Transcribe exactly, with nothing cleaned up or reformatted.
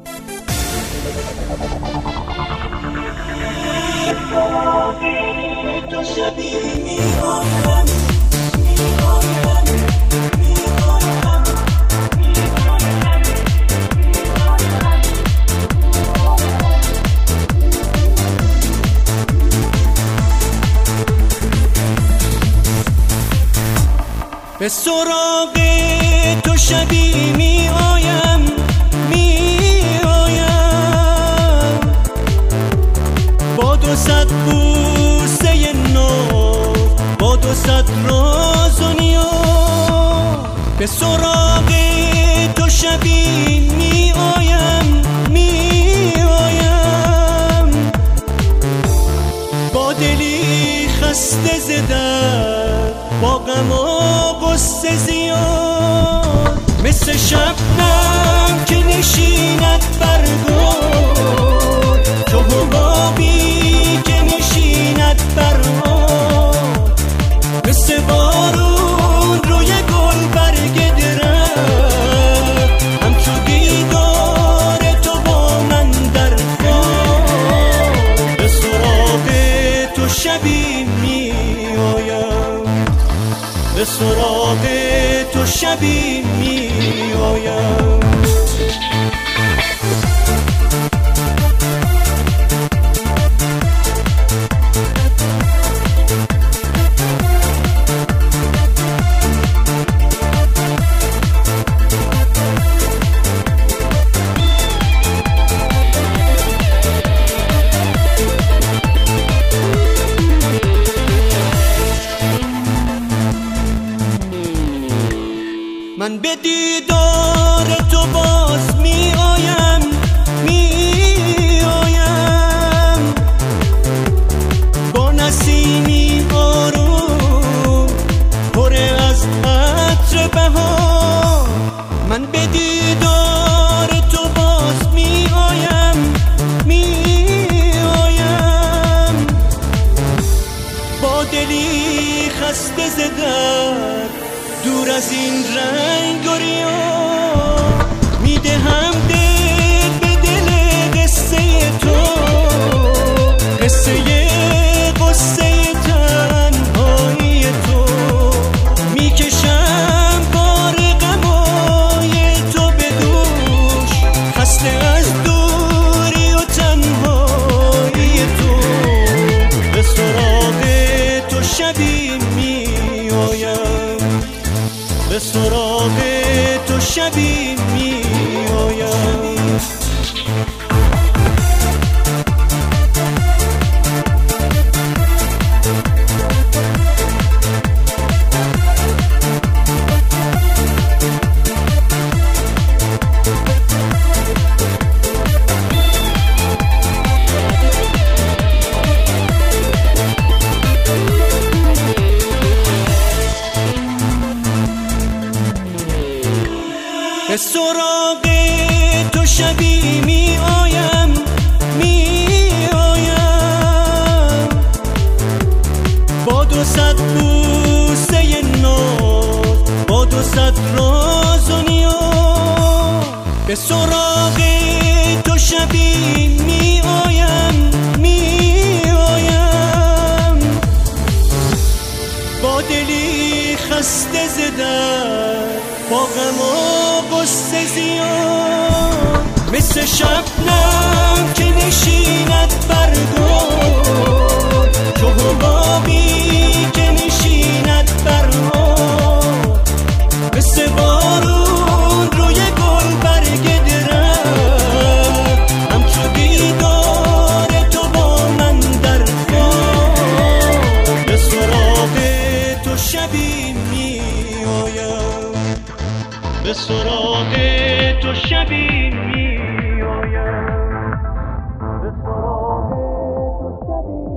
تو شبیه می‌آیم می‌آیم می‌آیم به سراغ تو شبی می آیم می آیم با دو صد بوسه نو با دو صد راز و نیا به سراغ تو شبی می آیم می آیم با دلی خسته زده با غم و غصه زیاد مثل شبنم که نشیند بر گل چو حبابی که نشیند بر آب مثل بارون روی گل برگ درخت همچو دیدار تو با من در خواب به سراغ تو شبی می آیم به سراغ تو شبی می آیم من به دیدار تو باز می آیم می آیم با نسیمی آروم پر از عطر بهار من به دیدار تو باز می آیم می آیم با دلی خسته زده دور از این رنگ و ریا میدهم دل به دل قصه تو قصه قصه تنهایی تو میکشم بار غمای تو به دوش خسته از دوری و تنهایی تو به سراغ تو شبی می آیم به سراغ تو شبی می آیم به سراغ تو شبی می آیم می آیم با دو صد بوسه نو با دو صد راز و نیا به سراغ تو شبی می آیم می آیم با دلی خسته زده با غم و غصه زیاد مثل شبنم که نشیند بر گل چو حبابی که نشیند بر آب مثل بارون روی گل برگ درخت همچو دیدار تو با من در خواب به سراغ تو شبی می آیم به سراغ تو شبی می آیم به سراغ تو شبی